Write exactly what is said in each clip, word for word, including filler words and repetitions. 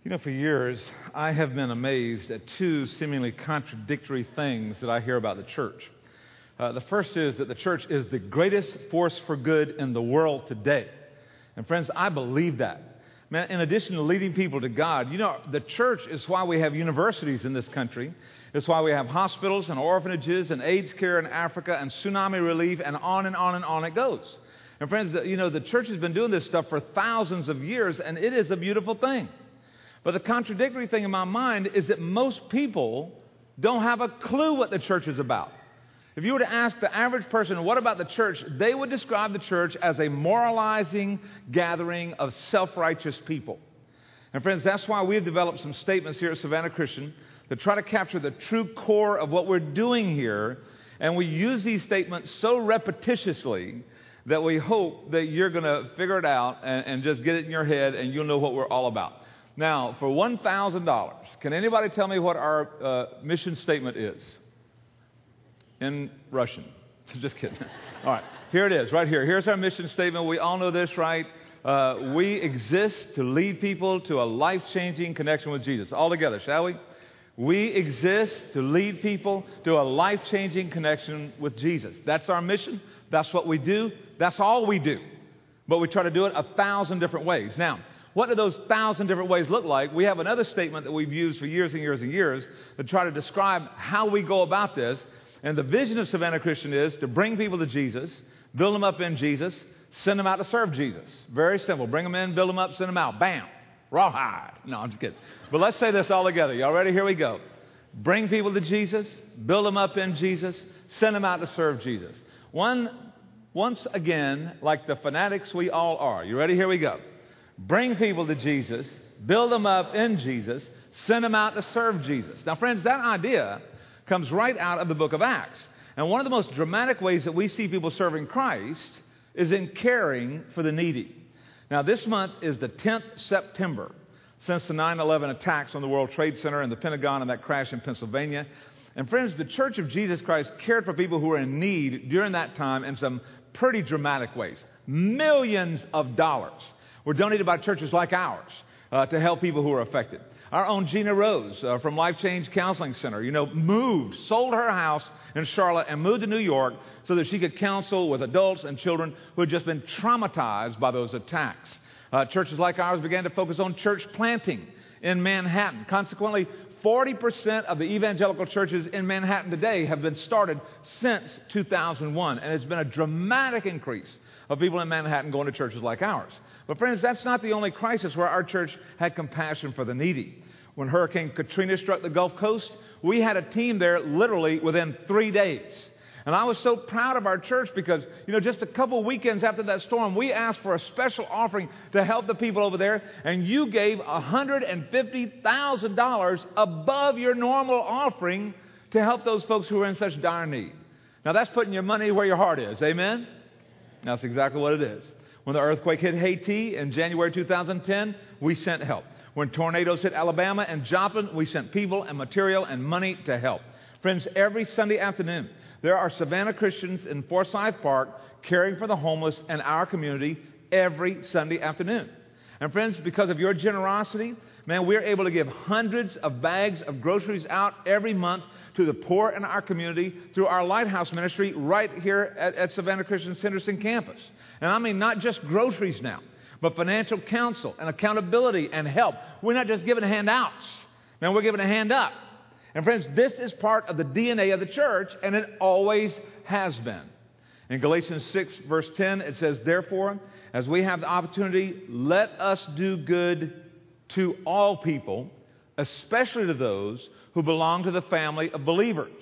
You know, for years, I have been amazed at two seemingly contradictory things that I hear about the church. Uh, the first is that the church is the greatest force for good in the world today. And friends, I believe that. Man, in addition to leading people to God, you know, the church is why we have universities in this country. It's why we have hospitals and orphanages and AIDS care in Africa and tsunami relief, and on and on and on it goes. And friends, you know, the church has been doing this stuff for thousands of years, and it is a beautiful thing. But the contradictory thing in my mind is that most people don't have a clue what the church is about. If you were to ask the average person, what about the church? They would describe the church as a moralizing gathering of self-righteous people. And friends, that's why we've developed some statements here at Savannah Christian that try to capture the true core of what we're doing here. And we use these statements so repetitiously that we hope that you're going to figure it out and, and just get it in your head and you'll know what we're all about. Now, for one thousand dollars, can anybody tell me what our uh, mission statement is? In Russian. Just kidding. All right, here it is, right here. Here's our mission statement. We all know this, right? Uh, we exist to lead people to a life-changing connection with Jesus. All together, shall we? We exist to lead people to a life-changing connection with Jesus. That's our mission. That's what we do. That's all we do. But we try to do it a thousand different ways. Now, what do those thousand different ways look like? We have another statement that we've used for years and years and years to try to describe how we go about this. And the vision of Savannah Christian is to bring people to Jesus, build them up in Jesus, send them out to serve Jesus. Very simple. Bring them in, build them up, send them out. Bam. Rawhide. No, I'm just kidding. But let's say this all together. Y'all ready? Here we go. Bring people to Jesus, build them up in Jesus, send them out to serve Jesus. One, once again, like the fanatics we all are. You ready? Here we go. Bring people to Jesus, build them up in Jesus, send them out to serve Jesus. Now, friends, that idea comes right out of the book of Acts. And one of the most dramatic ways that we see people serving Christ is in caring for the needy. Now, this month is the tenth of September since the nine eleven attacks on the World Trade Center and the Pentagon and that crash in Pennsylvania. And friends, the Church of Jesus Christ cared for people who were in need during that time in some pretty dramatic ways. Millions of dollars were donated by churches like ours uh, to help people who were affected. Our own Gina Rose uh, from Life Change Counseling Center, you know, moved, sold her house in Charlotte and moved to New York so that she could counsel with adults and children who had just been traumatized by those attacks. Uh, churches like ours began to focus on church planting in Manhattan. Consequently, forty percent of the evangelical churches in Manhattan today have been started since two thousand one, and it's been a dramatic increase of people in Manhattan going to churches like ours. But friends, that's not the only crisis where our church had compassion for the needy. When Hurricane Katrina struck the Gulf Coast, we had a team there literally within three days. And I was so proud of our church because, you know, just a couple weekends after that storm, we asked for a special offering to help the people over there, and you gave one hundred fifty thousand dollars above your normal offering to help those folks who are in such dire need. Now, that's putting your money where your heart is. Amen? That's exactly what it is. When the earthquake hit Haiti in January two thousand ten, we sent help. When tornadoes hit Alabama and Joplin, we sent people and material and money to help. Friends, every Sunday afternoon, there are Savannah Christians in Forsyth Park caring for the homeless in our community every Sunday afternoon. And friends, because of your generosity, man, we're able to give hundreds of bags of groceries out every month to the poor in our community through our Lighthouse ministry right here at, at Savannah Christian Henderson campus. And I mean not just groceries now, but financial counsel and accountability and help. We're not just giving handouts. Man, we're giving a hand up. And friends, this is part of the D N A of the church, and it always has been. In Galatians six, verse ten, it says, "Therefore, as we have the opportunity, let us do good to all people, especially to those who belong to the family of believers."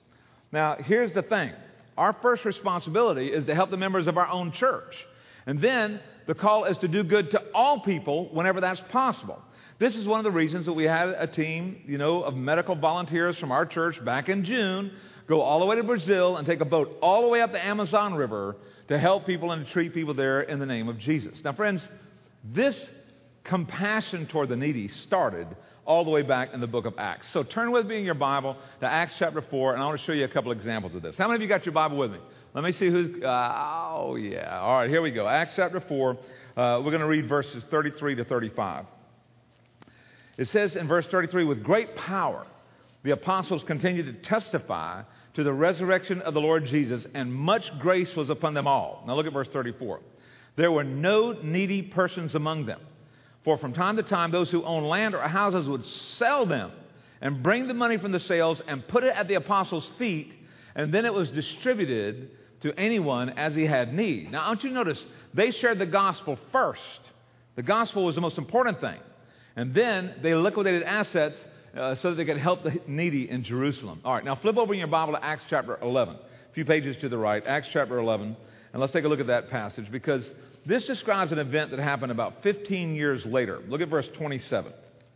Now, here's the thing. Our first responsibility is to help the members of our own church. And then the call is to do good to all people whenever that's possible. This is one of the reasons that we had a team, you know, of medical volunteers from our church back in June go all the way to Brazil and take a boat all the way up the Amazon River to help people and to treat people there in the name of Jesus. Now, friends, this compassion toward the needy started all the way back in the book of Acts. So turn with me in your Bible to Acts chapter four, and I want to show you a couple examples of this. How many of you got your Bible with me? Let me see who's, uh, oh yeah. All right, here we go. Acts chapter four, uh, we're going to read verses thirty-three to thirty-five. It says in verse thirty-three, with great power, the apostles continued to testify to the resurrection of the Lord Jesus, and much grace was upon them all. Now look at verse thirty-four. There were no needy persons among them, for from time to time those who owned land or houses would sell them and bring the money from the sales and put it at the apostles' feet, and then it was distributed to anyone as he had need. Now I want you to notice, they shared the gospel first. The gospel was the most important thing. And then they liquidated assets uh, so that they could help the needy in Jerusalem. All right, now flip over in your Bible to Acts chapter eleven. A few pages to the right, Acts chapter eleven. And let's take a look at that passage, because this describes an event that happened about fifteen years later. Look at verse twenty-seven.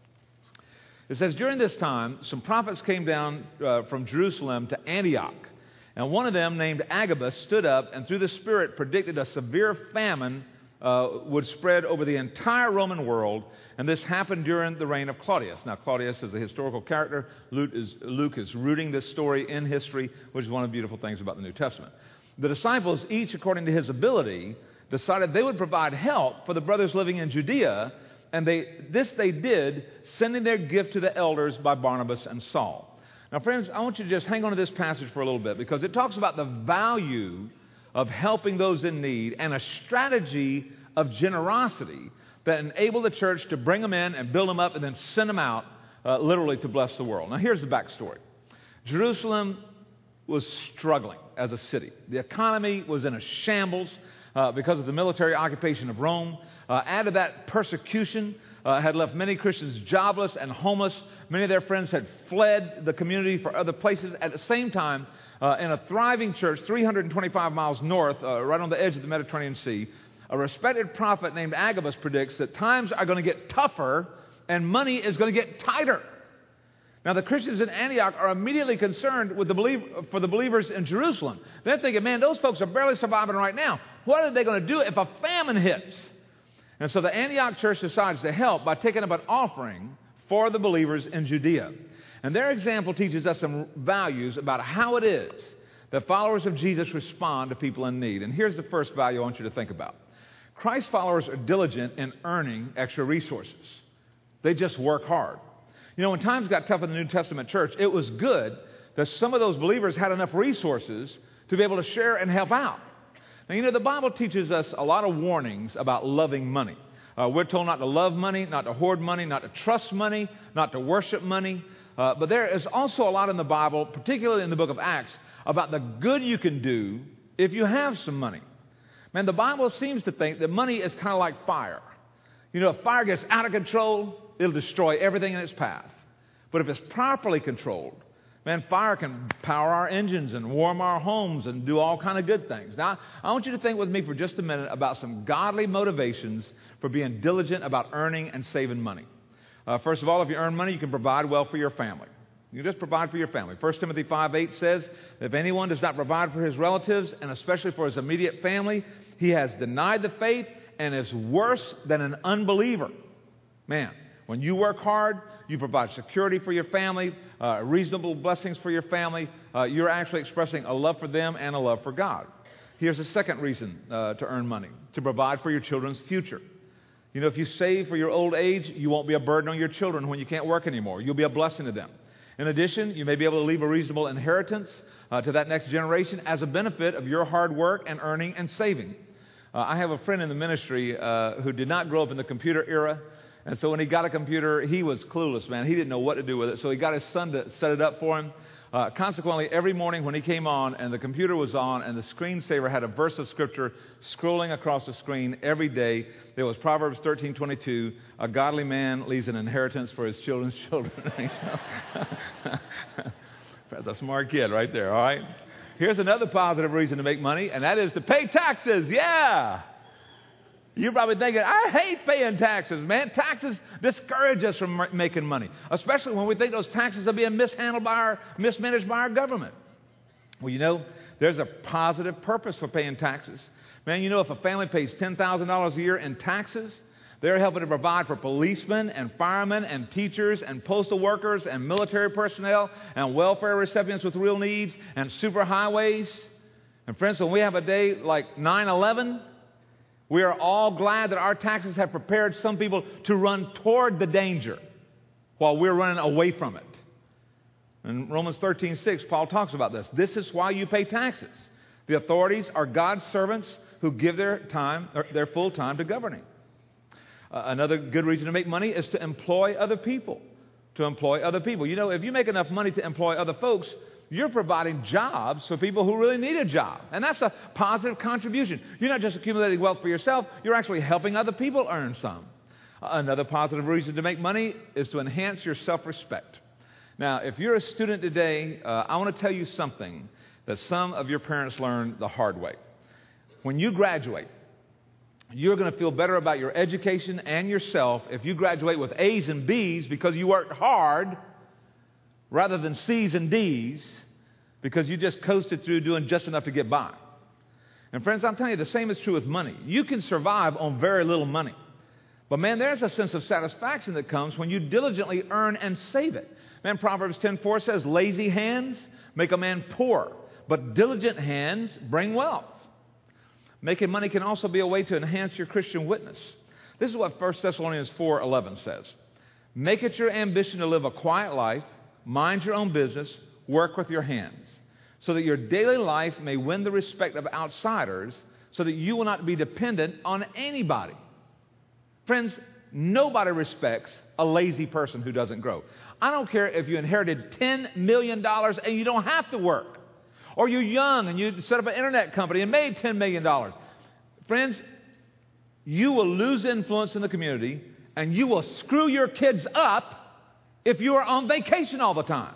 It says, during this time, some prophets came down uh, from Jerusalem to Antioch. And one of them, named Agabus, stood up and through the Spirit predicted a severe famine uh, would spread over the entire Roman world. And this happened during the reign of Claudius. Now, Claudius is a historical character. Luke is, Luke is rooting this story in history, which is one of the beautiful things about the New Testament. The disciples, each according to his ability, decided they would provide help for the brothers living in Judea. And they, this they did, sending their gift to the elders by Barnabas and Saul. Now, friends, I want you to just hang on to this passage for a little bit, because it talks about the value of helping those in need and a strategy of generosity that enabled the church to bring them in and build them up and then send them out, uh, literally to bless the world. Now, here's the backstory. Jerusalem was struggling as a city. The economy was in a shambles uh, because of the military occupation of Rome. Uh, add to that, persecution uh, had left many Christians jobless and homeless. Many of their friends had fled the community for other places. At the same time, uh, in a thriving church three hundred twenty-five miles north, uh, right on the edge of the Mediterranean Sea, a respected prophet named Agabus predicts that times are going to get tougher and money is going to get tighter. Now, the Christians in Antioch are immediately concerned with the belie- for the believers in Jerusalem. They're thinking, man, those folks are barely surviving right now. What are they going to do if a famine hits? And so the Antioch church decides to help by taking up an offering for the believers in Judea. And their example teaches us some values about how it is that followers of Jesus respond to people in need. And here's the first value I want you to think about. Christ followers are diligent in earning extra resources. They just work hard. You know, when times got tough in the New Testament church, it was good that some of those believers had enough resources to be able to share and help out. Now, you know, the Bible teaches us a lot of warnings about loving money. Uh, we're told not to love money, not to hoard money, not to trust money, not to worship money. Uh, but there is also a lot in the Bible, particularly in the book of Acts, about the good you can do if you have some money. Man, the Bible seems to think that money is kind of like fire. You know, if fire gets out of control, it'll destroy everything in its path. But if it's properly controlled, man, fire can power our engines and warm our homes and do all kind of good things. Now, I want you to think with me for just a minute about some godly motivations for being diligent about earning and saving money. Uh, first of all, if you earn money, you can provide well for your family. You just provide for your family. First Timothy five eight says, if anyone does not provide for his relatives, and especially for his immediate family, he has denied the faith and is worse than an unbeliever. Man, when you work hard, you provide security for your family, uh, reasonable blessings for your family. Uh, you're actually expressing a love for them and a love for God. Here's a second reason uh, to earn money, to provide for your children's future. You know, if you save for your old age, you won't be a burden on your children when you can't work anymore. You'll be a blessing to them. In addition, you may be able to leave a reasonable inheritance uh, to that next generation as a benefit of your hard work and earning and saving. Uh, I have a friend in the ministry uh, who did not grow up in the computer era. And so when he got a computer, he was clueless, man. He didn't know what to do with it. So he got his son to set it up for him. Uh, consequently, every morning when he came on and the computer was on and the screensaver had a verse of Scripture scrolling across the screen every day, there was Proverbs thirteen twenty-two, a godly man leaves an inheritance for his children's children. That's a smart kid right there, all right? Here's another positive reason to make money, and that is to pay taxes. Yeah! You're probably thinking, I hate paying taxes, man. Taxes discourage us from making money, especially when we think those taxes are being mishandled by our, mismanaged by our government. Well, you know, there's a positive purpose for paying taxes. Man, you know, if a family pays ten thousand dollars a year in taxes, they're helping to provide for policemen and firemen and teachers and postal workers and military personnel and welfare recipients with real needs and superhighways. And friends, when we have a day like nine eleven, we are all glad that our taxes have prepared some people to run toward the danger. while we're running away from it. In Romans thirteen six, Paul talks about this. This is why you pay taxes. The authorities are God's servants who give their time, or their full time to governing. Uh, another good reason to make money is to employ other people. To employ other people. You know, if you make enough money to employ other folks, you're providing jobs for people who really need a job. And that's a positive contribution. You're not just accumulating wealth for yourself, you're actually helping other people earn some. Another positive reason to make money is to enhance your self-respect. Now, if you're a student today, uh, I want to tell you something that some of your parents learned the hard way. When you graduate, you're going to feel better about your education and yourself if you graduate with A's and B's because you worked hard rather than C's and D's because you just coasted through doing just enough to get by. And friends, I'm telling you, the same is true with money. You can survive on very little money. But man, there's a sense of satisfaction that comes when you diligently earn and save it. Man, Proverbs ten four says, lazy hands make a man poor, but diligent hands bring wealth. Making money can also be a way to enhance your Christian witness. This is what First Thessalonians four eleven says. Make it your ambition to live a quiet life, mind your own business, work with your hands, so that your daily life may win the respect of outsiders, so that you will not be dependent on anybody. Friends, nobody respects a lazy person who doesn't grow. I don't care if you inherited ten million dollars and you don't have to work, or you're young and you set up an internet company and made ten million dollars. Friends, you will lose influence in the community and you will screw your kids up if you are on vacation all the time.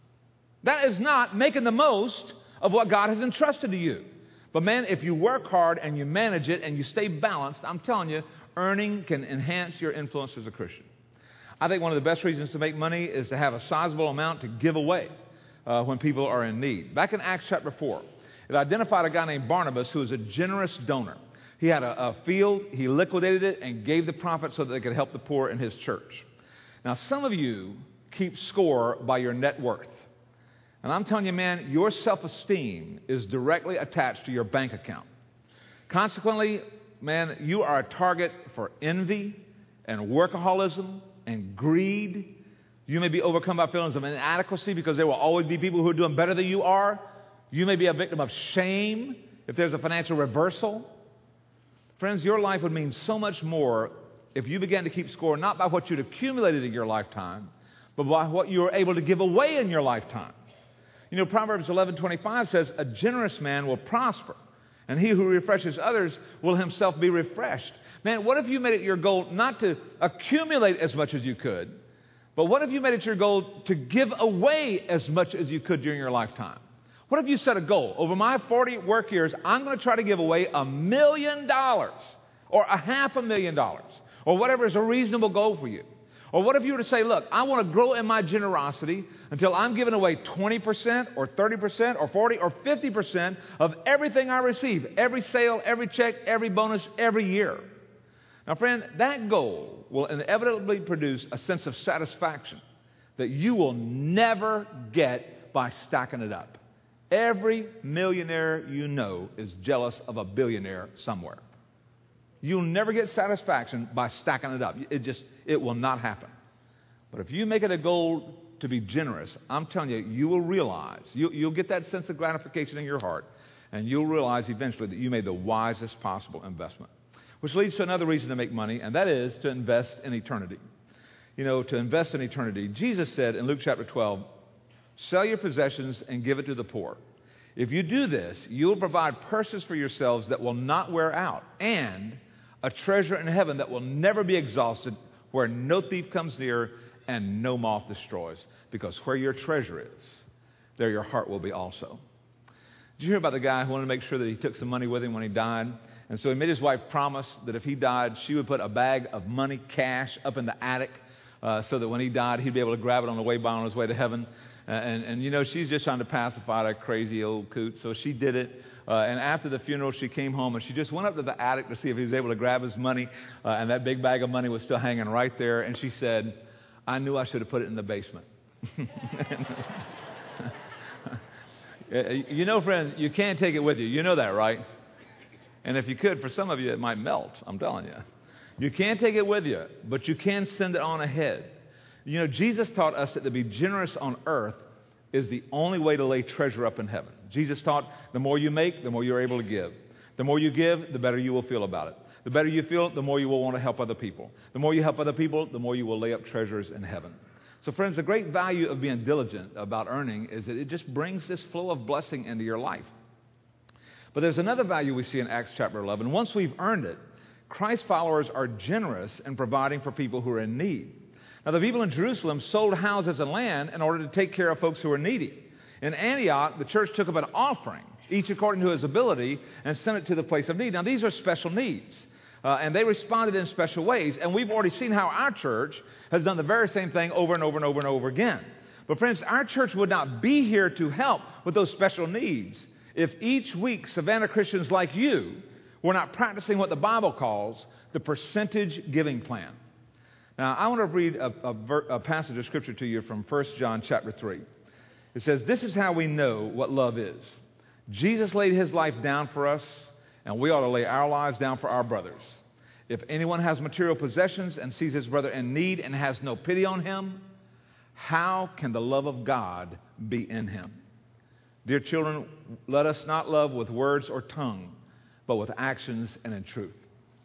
That is not making the most of what God has entrusted to you. But man, if you work hard and you manage it and you stay balanced, I'm telling you, earning can enhance your influence as a Christian. I think one of the best reasons to make money is to have a sizable amount to give away uh, when people are in need. Back in Acts chapter four, it identified a guy named Barnabas who was a generous donor. He had a, a field, he liquidated it, and gave the profits so that they could help the poor in his church. Now, some of you keep score by your net worth. And I'm telling you, man, your self-esteem is directly attached to your bank account. Consequently, man, you are a target for envy and workaholism and greed. You may be overcome by feelings of inadequacy because there will always be people who are doing better than you are. You may be a victim of shame if there's a financial reversal. Friends, your life would mean so much more if you began to keep score not by what you'd accumulated in your lifetime, but by what you were able to give away in your lifetime. You know, Proverbs eleven twenty-five says, a generous man will prosper, and he who refreshes others will himself be refreshed. Man, what if you made it your goal not to accumulate as much as you could, but what if you made it your goal to give away as much as you could during your lifetime? What if you set a goal? Over my forty work years, I'm going to try to give away a million dollars or a half a million dollars or whatever is a reasonable goal for you. Or what if you were to say, look, I want to grow in my generosity until I'm giving away twenty percent or thirty percent or forty or fifty percent of everything I receive, every sale, every check, every bonus, every year. Now, friend, that goal will inevitably produce a sense of satisfaction that you will never get by stacking it up. Every millionaire you know is jealous of a billionaire somewhere. You'll never get satisfaction by stacking it up. It just, it will not happen. But if you make it a goal to be generous, I'm telling you, you will realize, you, you'll get that sense of gratification in your heart, and you'll realize eventually that you made the wisest possible investment. Which leads to another reason to make money, and that is to invest in eternity. You know, to invest in eternity. Jesus said in Luke chapter twelve, sell your possessions and give it to the poor. If you do this, you will provide purses for yourselves that will not wear out, and a treasure in heaven that will never be exhausted, where no thief comes near and no moth destroys. Because where your treasure is, there your heart will be also. Did you hear about the guy who wanted to make sure that he took some money with him when he died? And so he made his wife promise that if he died, she would put a bag of money, cash, up in the attic uh, so that when he died, he'd be able to grab it on the way by on his way to heaven. Uh, and, and, you know, she's just trying to pacify that crazy old coot. So she did it. Uh, and after the funeral, she came home and she just went up to the attic to see if he was able to grab his money. Uh, and that big bag of money was still hanging right there. And she said, I knew I should have put it in the basement. You know, friends, you can't take it with you. You know that, right? And if you could, for some of you, it might melt. I'm telling you. You can't take it with you, but you can send it on ahead. You know, Jesus taught us that to be generous on earth is the only way to lay treasure up in heaven. Jesus taught the more you make, the more you're able to give. The more you give, the better you will feel about it. The better you feel, the more you will want to help other people. The more you help other people, the more you will lay up treasures in heaven. So friends, the great value of being diligent about earning is that it just brings this flow of blessing into your life. But there's another value we see in Acts chapter eleven. Once we've earned it, Christ followers are generous in providing for people who are in need. Now, the people in Jerusalem sold houses and land in order to take care of folks who were needy. In Antioch, the church took up an offering, each according to his ability, and sent it to the place of need. Now, these are special needs, uh, and they responded in special ways. And we've already seen how our church has done the very same thing over and over and over and over again. But friends, our church would not be here to help with those special needs if each week Savannah Christians like you were not practicing what the Bible calls the percentage giving plan. Now, I want to read a, a, ver, a passage of Scripture to you from First John chapter three. It says, "This is how we know what love is. Jesus laid his life down for us, and we ought to lay our lives down for our brothers. If anyone has material possessions and sees his brother in need and has no pity on him, how can the love of God be in him? Dear children, let us not love with words or tongue, but with actions and in truth."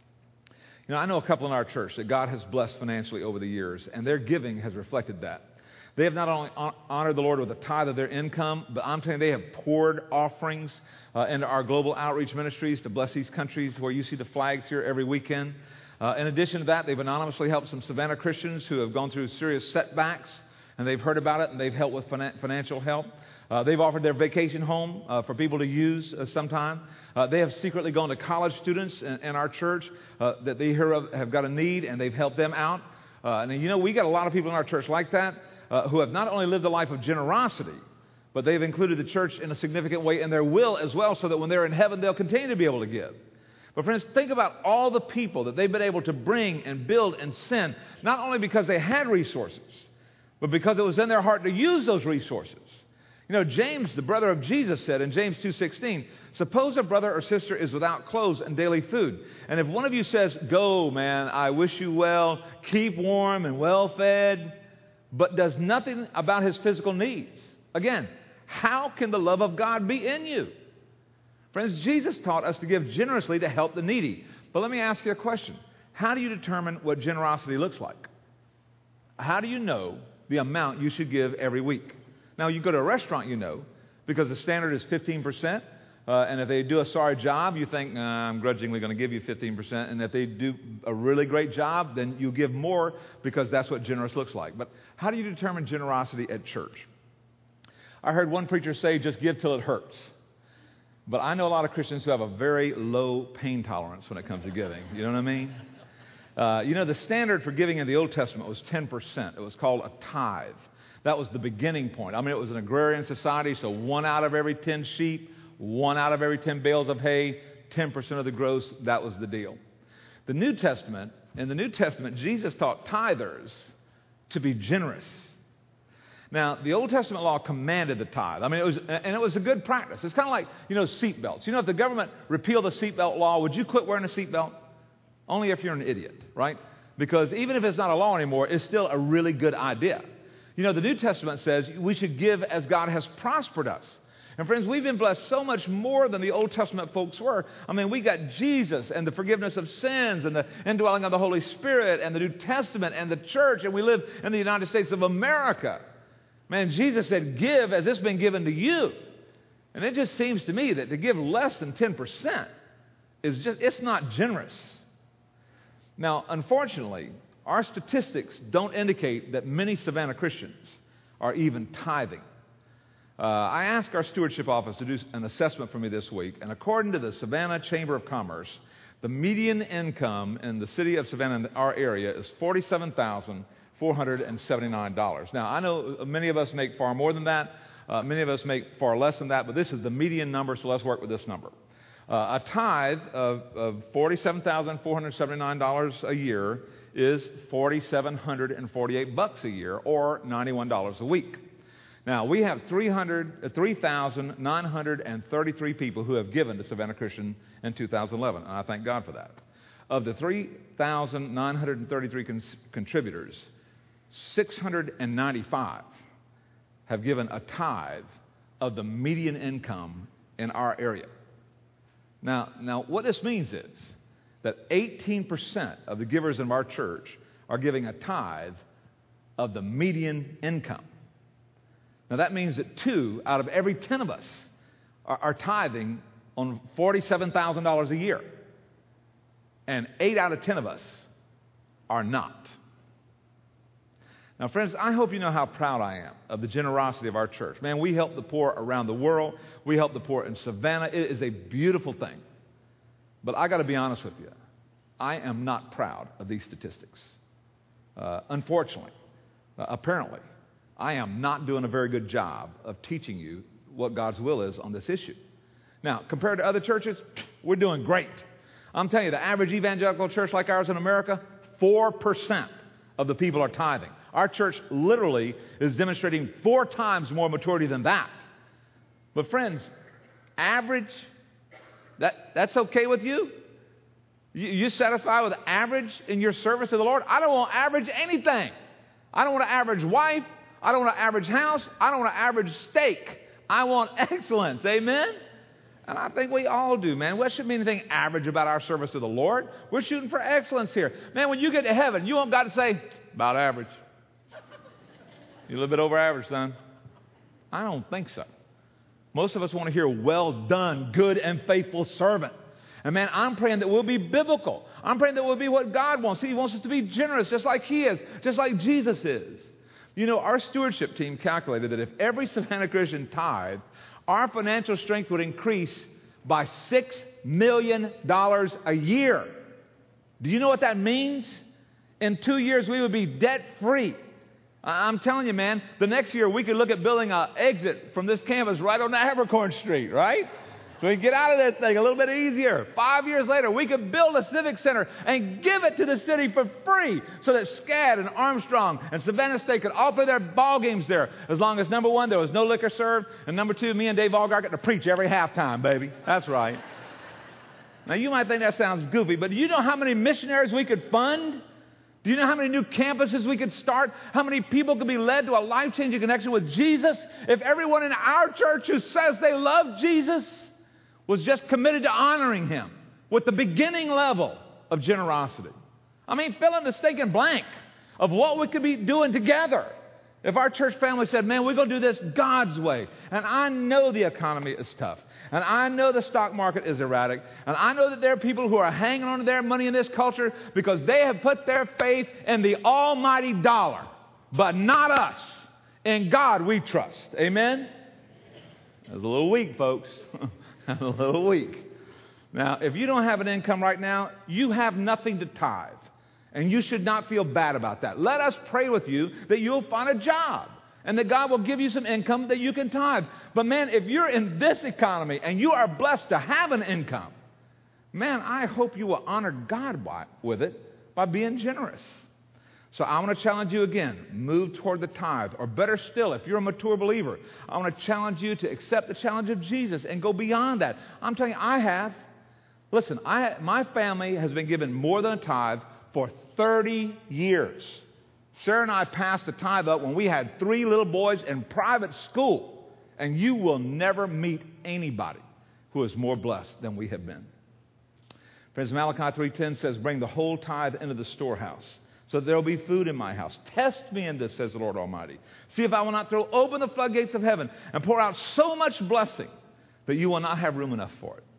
You know, I know a couple in our church that God has blessed financially over the years, and their giving has reflected that. They have not only honored the Lord with a tithe of their income, but I'm telling you, they have poured offerings uh, into our global outreach ministries to bless these countries where you see the flags here every weekend. Uh, in addition to that, they've anonymously helped some Savannah Christians who have gone through serious setbacks, and they've heard about it, and they've helped with finan- financial help. Uh, they've offered their vacation home uh, for people to use uh, sometime. Uh, they have secretly gone to college students in, in our church uh, that they hear of have got a need, and they've helped them out. Uh, and you know, we got a lot of people in our church like that uh, who have not only lived a life of generosity, but they've included the church in a significant way in their will as well, so that when they're in heaven, they'll continue to be able to give. But friends, think about all the people that they've been able to bring and build and send, not only because they had resources, but because it was in their heart to use those resources. You know, James, the brother of Jesus, said in James two sixteen, "Suppose a brother or sister is without clothes and daily food. And if one of you says, 'Go, man, I wish you well, keep warm and well fed,' but does nothing about his physical needs." Again, how can the love of God be in you? Friends, Jesus taught us to give generously to help the needy. But let me ask you a question. How do you determine what generosity looks like? How do you know the amount you should give every week? Now, you go to a restaurant, you know, because the standard is fifteen percent. Uh, and if they do a sorry job, you think, nah, I'm grudgingly going to give you fifteen percent. And if they do a really great job, then you give more because that's what generous looks like. But how do you determine generosity at church? I heard one preacher say, just give till it hurts. But I know a lot of Christians who have a very low pain tolerance when it comes to giving. You know what I mean? Uh, you know, the standard for giving in the Old Testament was ten percent. It was called a tithe. That was the beginning point. I mean, it was an agrarian society, so one out of every ten sheep, one out of every ten bales of hay, ten percent of the gross, that was the deal. The New Testament, in the New Testament, Jesus taught tithers to be generous. Now, the Old Testament law commanded the tithe. I mean, it was, and it was a good practice. It's kind of like, you know, seatbelts. You know, if the government repealed the seatbelt law, would you quit wearing a seatbelt? Only if you're an idiot, right? Because even if it's not a law anymore, it's still a really good idea. You know, the New Testament says we should give as God has prospered us. And friends, we've been blessed so much more than the Old Testament folks were. I mean, we got Jesus and the forgiveness of sins and the indwelling of the Holy Spirit and the New Testament and the church, and we live in the United States of America. Man, Jesus said, give as it's been given to you. And it just seems to me that to give less than ten percent is just, it's not generous. Now, unfortunately, our statistics don't indicate that many Savannah Christians are even tithing. Uh, I asked our stewardship office to do an assessment for me this week, and according to the Savannah Chamber of Commerce, the median income in the city of Savannah, in our area, is forty-seven thousand four hundred seventy-nine dollars. Now, I know many of us make far more than that. Uh, many of us make far less than that, but this is the median number, so let's work with this number. Uh, a tithe of, of forty-seven thousand four hundred seventy-nine dollars a year is four thousand seven hundred forty-eight bucks a year, or ninety-one dollars a week. Now, we have three thousand nine hundred thirty-three people who have given to Savannah Christian in two thousand eleven, and I thank God for that. Of the three thousand nine hundred thirty-three con- contributors, six hundred ninety-five have given a tithe of the median income in our area. Now, now what this means is that eighteen percent of the givers in our church are giving a tithe of the median income. Now, that means that two out of every ten of us are, are tithing on forty-seven thousand dollars a year. And eight out of ten of us are not. Now, friends, I hope you know how proud I am of the generosity of our church. Man, we help the poor around the world. We help the poor in Savannah. It is a beautiful thing. But I got to be honest with you. I am not proud of these statistics. Uh, unfortunately, uh, apparently, I am not doing a very good job of teaching you what God's will is on this issue. Now, compared to other churches, we're doing great. I'm telling you, the average evangelical church like ours in America, four percent of the people are tithing. Our church literally is demonstrating four times more maturity than that. But friends, average, that, that's okay with you? you? You satisfied with average in your service to the Lord? I don't want average anything. I don't want an average wife. I don't want an average house. I don't want an average steak. I want excellence. Amen? And I think we all do, man. We shouldn't be anything average about our service to the Lord. We're shooting for excellence here. Man, when you get to heaven, you want God to say, about average. You're a little bit over average, son. I don't think so. Most of us want to hear, well done, good and faithful servant. And man, I'm praying that we'll be biblical. I'm praying that we'll be what God wants. He wants us to be generous just like He is, just like Jesus is. You know, our stewardship team calculated that if every Savannah Christian tithed, our financial strength would increase by six million dollars a year. Do you know what that means? In two years, we would be debt-free. I'm telling you, man, the next year we could look at building an exit from this campus right on Abercorn Street, right? So we can get out of that thing a little bit easier. Five years later, we could build a civic center and give it to the city for free so that SCAD and Armstrong and Savannah State could all play their ball games there. As long as, number one, there was no liquor served, and number two, me and Dave Allgard get to preach every halftime, baby. That's right. Now, you might think that sounds goofy, but do you know how many missionaries we could fund? Do you know how many new campuses we could start? How many people could be led to a life-changing connection with Jesus if everyone in our church who says they love Jesus was just committed to honoring Him with the beginning level of generosity? I mean, fill in the stinking blank of what we could be doing together. If our church family said, man, we're going to do this God's way. And I know the economy is tough. And I know the stock market is erratic. And I know that there are people who are hanging on to their money in this culture because they have put their faith in the almighty dollar. But not us. In God we trust. Amen? That was a little weak, folks. A little weak. Now, if you don't have an income right now, you have nothing to tithe. And you should not feel bad about that. Let us pray with you that you'll find a job and that God will give you some income that you can tithe. But man, if you're in this economy and you are blessed to have an income, man, I hope you will honor God by, with it by being generous. So I want to challenge you again, move toward the tithe. Or better still, if you're a mature believer, I want to challenge you to accept the challenge of Jesus and go beyond that. I'm telling you, I have. Listen, I, my family has been given more than a tithe for thirty years. Sarah and I passed the tithe up when we had three little boys in private school. And you will never meet anybody who is more blessed than we have been. Friends, Malachi three ten says, bring the whole tithe into the storehouse, so that there will be food in my house. Test me in this, says the Lord Almighty. See if I will not throw open the floodgates of heaven and pour out so much blessing that you will not have room enough for it.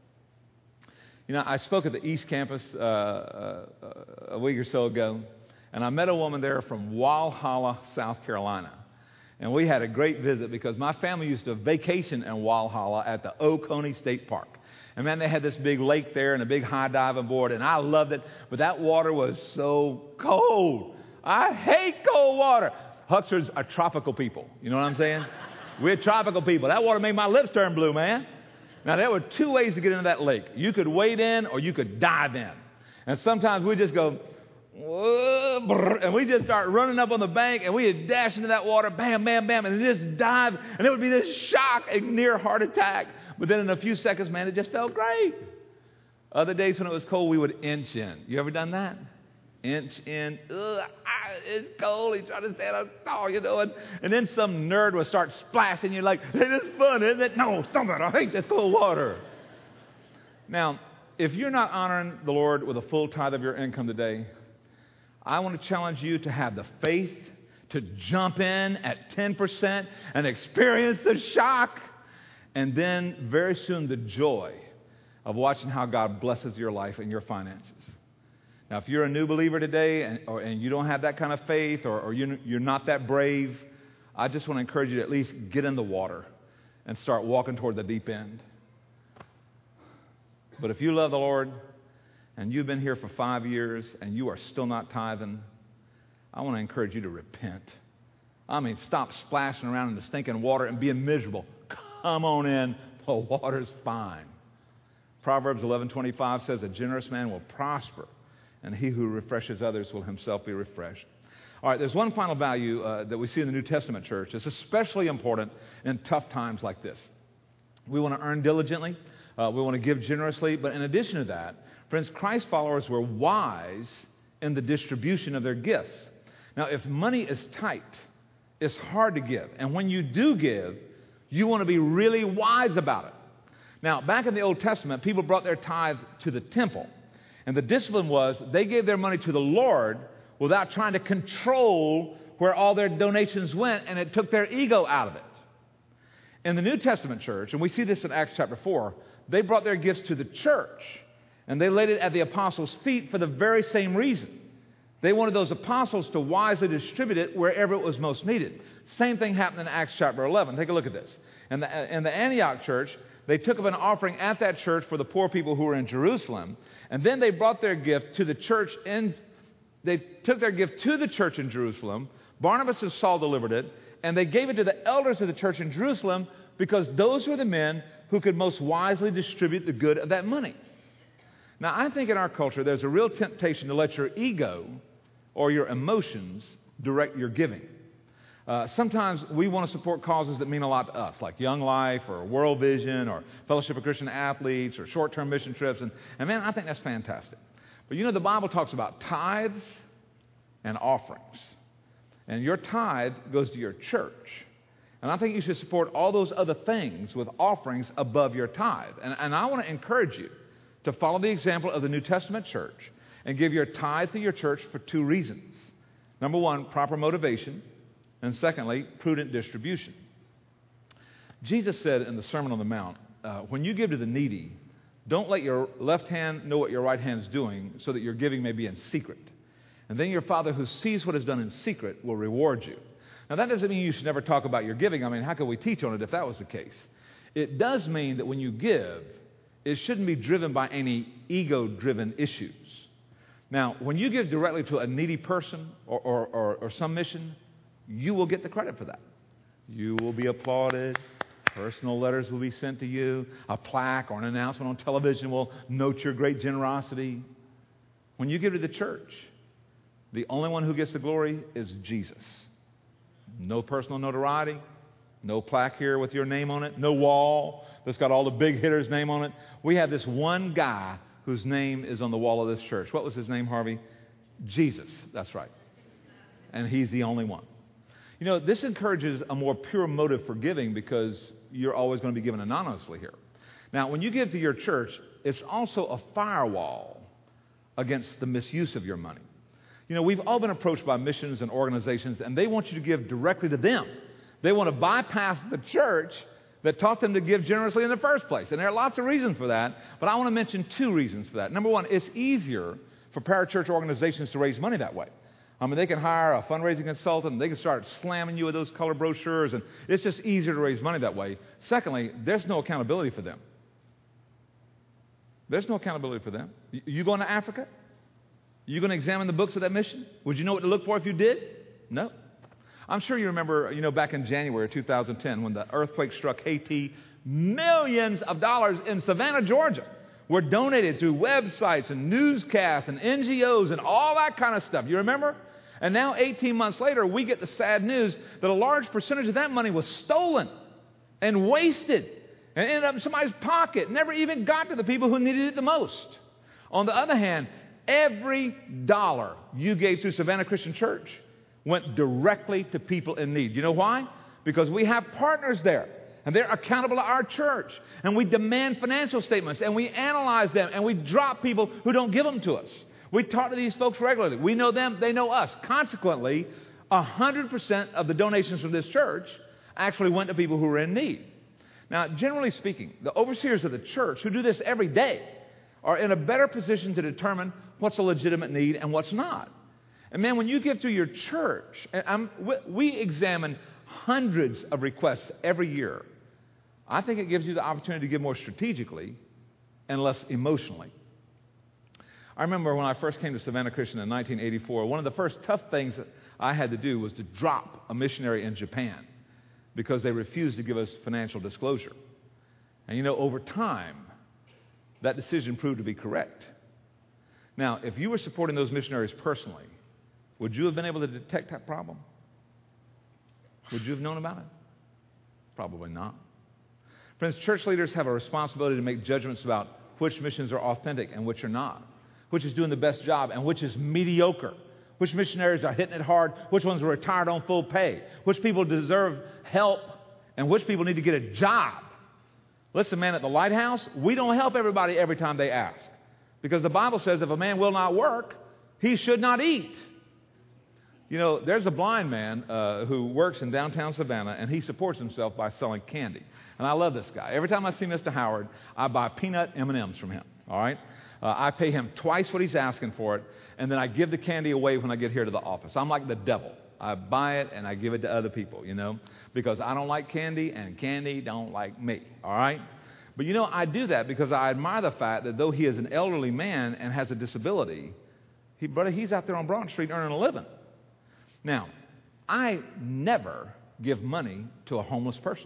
You know, I spoke at the East Campus uh, uh, a week or so ago, and I met a woman there from Walhalla, South Carolina. And we had a great visit because my family used to vacation in Walhalla at the Oconee State Park. And man, they had this big lake there and a big high diving board, and I loved it, but that water was so cold. I hate cold water. Hucksters are tropical people. You know what I'm saying? We're tropical people. That water made my lips turn blue, man. Now, there were two ways to get into that lake. You could wade in or you could dive in. And sometimes we just go, and we just start running up on the bank, and we'd dash into that water, bam, bam, bam, and just dive, and it would be this shock, a near heart attack. But then in a few seconds, man, it just felt great. Other days when it was cold, we would inch in. You ever done that? inch in. Ugh, ah, it's cold. He's trying to stand up tall, you know. And, and then some nerd will start splashing. You're like, hey, this is fun, isn't it? No, stop it. I hate this cold water. Now, if you're not honoring the Lord with a full tithe of your income today, I want to challenge you to have the faith to jump in at ten percent and experience the shock, and then very soon the joy of watching how God blesses your life and your finances. Now, if you're a new believer today and, or, and you don't have that kind of faith, or, or you're, you're not that brave, I just want to encourage you to at least get in the water and start walking toward the deep end. But if you love the Lord and you've been here for five years and you are still not tithing, I want to encourage you to repent. I mean, stop splashing around in the stinking water and being miserable. Come on in. The water's fine. Proverbs eleven twenty-five says, a generous man will prosper, and he who refreshes others will himself be refreshed. All right, there's one final value uh, that we see in the New Testament church. It's especially important in tough times like this. We want to earn diligently. Uh, we want to give generously. But in addition to that, friends, Christ followers were wise in the distribution of their gifts. Now, if money is tight, it's hard to give. And when you do give, you want to be really wise about it. Now, back in the Old Testament, people brought their tithe to the temple. And the discipline was they gave their money to the Lord without trying to control where all their donations went, and it took their ego out of it. In the New Testament church, and we see this in Acts chapter four, they brought their gifts to the church, and they laid it at the apostles' feet for the very same reason. They wanted those apostles to wisely distribute it wherever it was most needed. Same thing happened in Acts chapter eleven. Take a look at this. In the, in the Antioch church, they took up an offering at that church for the poor people who were in Jerusalem, and then they brought their gift to the church in, they took their gift to the church in Jerusalem. Barnabas and Saul delivered it, and they gave it to the elders of the church in Jerusalem because those were the men who could most wisely distribute the good of that money. Now, I think in our culture, there's a real temptation to let your ego or your emotions direct your giving. Uh, sometimes we want to support causes that mean a lot to us, like Young Life or World Vision or Fellowship of Christian Athletes or short-term mission trips. And, and man, I think that's fantastic. But you know, the Bible talks about tithes and offerings. And your tithe goes to your church. And I think you should support all those other things with offerings above your tithe. And, and I want to encourage you to follow the example of the New Testament church and give your tithe to your church for two reasons. Number one, proper motivation. And secondly, prudent distribution. Jesus said in the Sermon on the Mount, uh, when you give to the needy, don't let your left hand know what your right hand is doing so that your giving may be in secret. And then your Father who sees what is done in secret will reward you. Now, that doesn't mean you should never talk about your giving. I mean, how could we teach on it if that was the case? It does mean that when you give, it shouldn't be driven by any ego-driven issues. Now, when you give directly to a needy person or, or, or, or some mission, you will get the credit for that. You will be applauded. Personal letters will be sent to you. A plaque or an announcement on television will note your great generosity. When you give to the church, the only one who gets the glory is Jesus. No personal notoriety, no plaque here with your name on it, no wall that's got all the big hitters' name on it. We have this one guy whose name is on the wall of this church. What was his name, Harvey? Jesus. That's right. And he's the only one. You know, this encourages a more pure motive for giving because you're always going to be given anonymously here. Now, when you give to your church, it's also a firewall against the misuse of your money. You know, we've all been approached by missions and organizations, and they want you to give directly to them. They want to bypass the church that taught them to give generously in the first place. And there are lots of reasons for that, but I want to mention two reasons for that. Number one, it's easier for parachurch organizations to raise money that way. I mean, they can hire a fundraising consultant, and they can start slamming you with those color brochures, and it's just easier to raise money that way. Secondly, there's no accountability for them. There's no accountability for them. You going to Africa? You going to examine the books of that mission? Would you know what to look for if you did? No. I'm sure you remember, you know, back in January two thousand ten when the earthquake struck Haiti, millions of dollars in Savannah, Georgia were donated through websites and newscasts and N G Os and all that kind of stuff. You remember? And now eighteen months later, we get the sad news that a large percentage of that money was stolen and wasted and ended up in somebody's pocket, never even got to the people who needed it the most. On the other hand, Every dollar you gave through Savannah Christian Church went directly to people in need. You know why? Because we have partners there, and they're accountable to our church, and we demand financial statements, and we analyze them, and we drop people who don't give them to us. We talk to these folks regularly. We know them, they know us. Consequently, one hundred percent of the donations from this church actually went to people who were in need. Now, generally speaking, the overseers of the church who do this every day are in a better position to determine what's a legitimate need and what's not. And man, when you give to your church, and I'm, we examine hundreds of requests every year. I think it gives you the opportunity to give more strategically and less emotionally. I remember when I first came to Savannah Christian in nineteen eighty-four, one of the first tough things that I had to do was to drop a missionary in Japan because they refused to give us financial disclosure. And you know, over time, that decision proved to be correct. Now, if you were supporting those missionaries personally, would you have been able to detect that problem? Would you have known about it? Probably not. Friends, church leaders have a responsibility to make judgments about which missions are authentic and which are not, which is doing the best job and which is mediocre, which missionaries are hitting it hard, which ones are retired on full pay, which people deserve help, and which people need to get a job. Listen, man, at the Lighthouse, we don't help everybody every time they ask, because the Bible says if a man will not work, he should not eat. You know, there's a blind man uh, who works in downtown Savannah, and he supports himself by selling candy. And I love this guy. Every time I see Mister Howard, I buy peanut M and M's from him, all right? Uh, I pay him twice what he's asking for it, and then I give the candy away when I get here to the office. I'm like the devil. I buy it, and I give it to other people, you know, because I don't like candy, and candy don't like me, all right? But, you know, I do that because I admire the fact that though he is an elderly man and has a disability, he, brother, he's out there on Broad Street earning a living. Now, I never give money to a homeless person.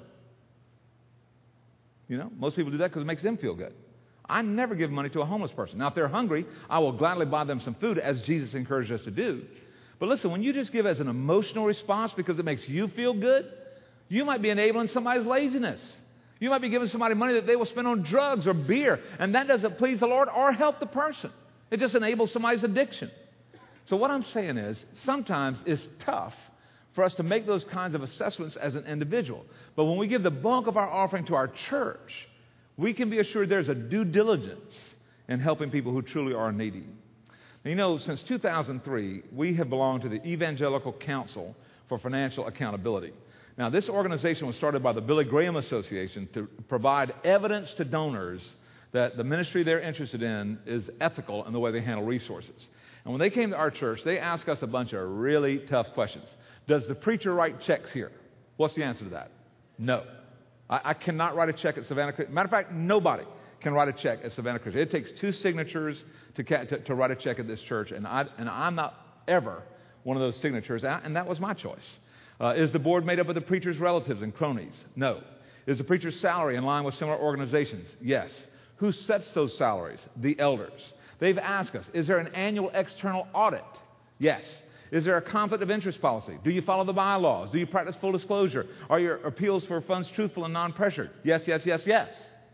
You know, most people do that because it makes them feel good. I never give money to a homeless person. Now, if they're hungry, I will gladly buy them some food, as Jesus encouraged us to do. But listen, when you just give as an emotional response because it makes you feel good, you might be enabling somebody's laziness. You might be giving somebody money that they will spend on drugs or beer, and that doesn't please the Lord or help the person. It just enables somebody's addiction. So what I'm saying is, sometimes it's tough for us to make those kinds of assessments as an individual. But when we give the bulk of our offering to our church, we can be assured there's a due diligence in helping people who truly are needy. Now, you know, since two thousand three, we have belonged to the Evangelical Council for Financial Accountability. Now, this organization was started by the Billy Graham Association to provide evidence to donors that the ministry they're interested in is ethical in the way they handle resources. And when they came to our church, they asked us a bunch of really tough questions. Does the preacher write checks here? What's the answer to that? No. I, I cannot write a check at Savannah Christian. Matter of fact, nobody can write a check at Savannah Christian. It takes two signatures to, to, to write a check at this church, and, I, and I'm not ever one of those signatures, and that was my choice. Uh, is the board made up of the preacher's relatives and cronies? No. Is the preacher's salary in line with similar organizations? Yes. Who sets those salaries? The elders. They've asked us, is there an annual external audit? Yes. Is there a conflict of interest policy? Do you follow the bylaws? Do you practice full disclosure? Are your appeals for funds truthful and non-pressured? Yes, yes, yes, yes.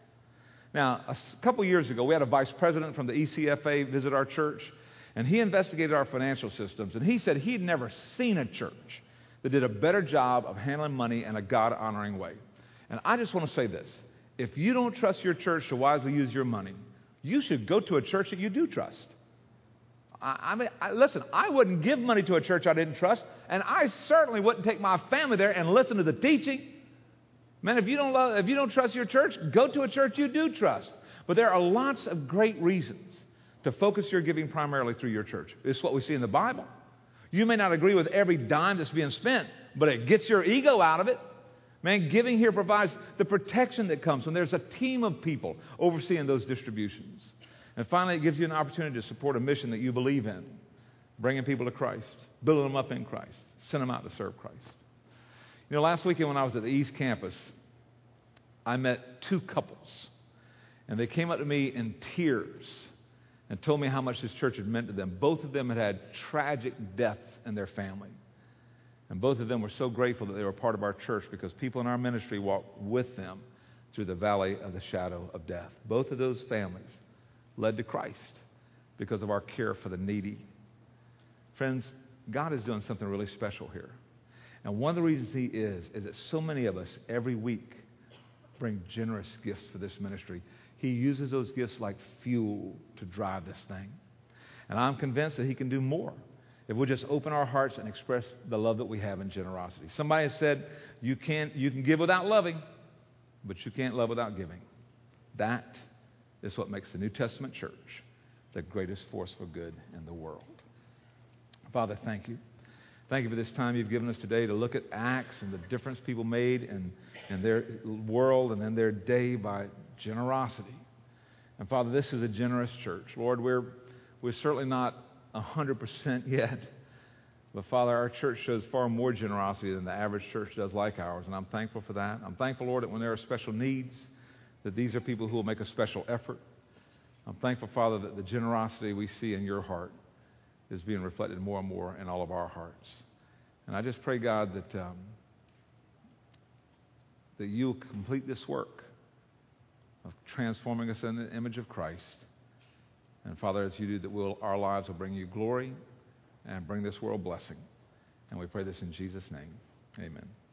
Now, a couple years ago, we had a vice president from the E C F A visit our church, and he investigated our financial systems, and he said he'd never seen a church that did a better job of handling money in a God-honoring way. And I just want to say this. If you don't trust your church to wisely use your money, you should go to a church that you do trust. I, I mean, I, listen, I wouldn't give money to a church I didn't trust, and I certainly wouldn't take my family there and listen to the teaching. Man, if you don't love, if you don't trust your church, go to a church you do trust. But there are lots of great reasons to focus your giving primarily through your church. It's what we see in the Bible. You may not agree with every dime that's being spent, but it gets your ego out of it. Man, giving here provides the protection that comes when there's a team of people overseeing those distributions. And finally, it gives you an opportunity to support a mission that you believe in, bringing people to Christ, building them up in Christ, send them out to serve Christ. You know, last weekend when I was at the East Campus, I met two couples, and they came up to me in tears and told me how much this church had meant to them. Both of them had had tragic deaths in their family. And both of them were so grateful that they were part of our church because people in our ministry walked with them through the valley of the shadow of death. Both of those families led to Christ because of our care for the needy. Friends, God is doing something really special here. And one of the reasons he is, is that so many of us every week bring generous gifts for this ministry. He uses those gifts like fuel to drive this thing. And I'm convinced that he can do more if we'll just open our hearts and express the love that we have in generosity. Somebody has said, you can, you can give without loving, but you can't love without giving. That is what makes the New Testament church the greatest force for good in the world. Father, thank you. Thank you for this time you've given us today to look at Acts and the difference people made in, in their world and in their day by generosity. And Father, this is a generous church. Lord, we're, we're certainly not one hundred percent yet. But Father, our church shows far more generosity than the average church does like ours. And I'm thankful for that. I'm thankful, Lord, that when there are special needs, that these are people who will make a special effort. I'm thankful, Father, that the generosity we see in your heart is being reflected more and more in all of our hearts. And I just pray, God, that um, that you'll complete this work of transforming us in the image of Christ. And Father, as you do, that we'll, our lives will bring you glory and bring this world blessing. And we pray this in Jesus' name. Amen.